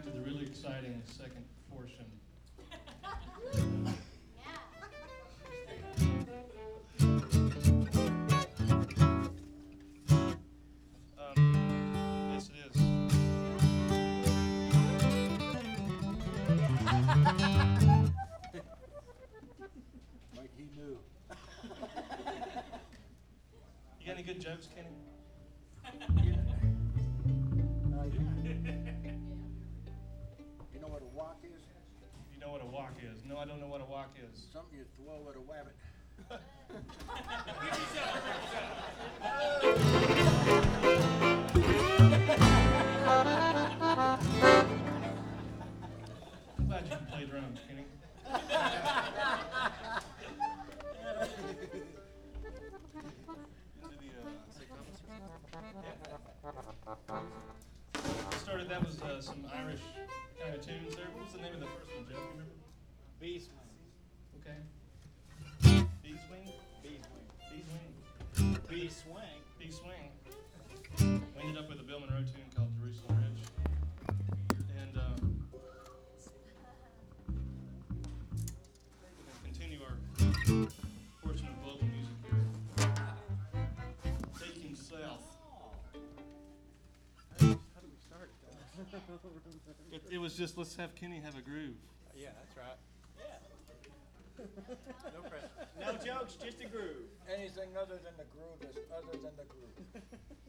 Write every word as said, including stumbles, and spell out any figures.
to the really exciting second portion. Um, yes, it is. Like he knew. You got any good jokes, Kenny? Yeah. Uh, yeah. You know what a walk is? You know what a walk is? No, I don't know what a walk is. Something you throw at a wabbit. I'm glad you can play drums, Kenny. Into the uh, sitcoms. Yeah. Started. That was uh, some Irish kind of tunes there. What was the name of the first one, Jeff? You remember? Bees wing. Okay. Bee swing. Bees wing. Bee swing. Bee swing. Bee swing. We ended up with a Bill Monroe tune called Jerusalem Ridge, and um, we're going to continue our portion of global music here. Taking South. How do we start it? It, it was just, let's have Kenny have a groove. Yeah, that's right. Yeah. No pressure. No jokes, just a groove. Anything other than the groove is other than the groove.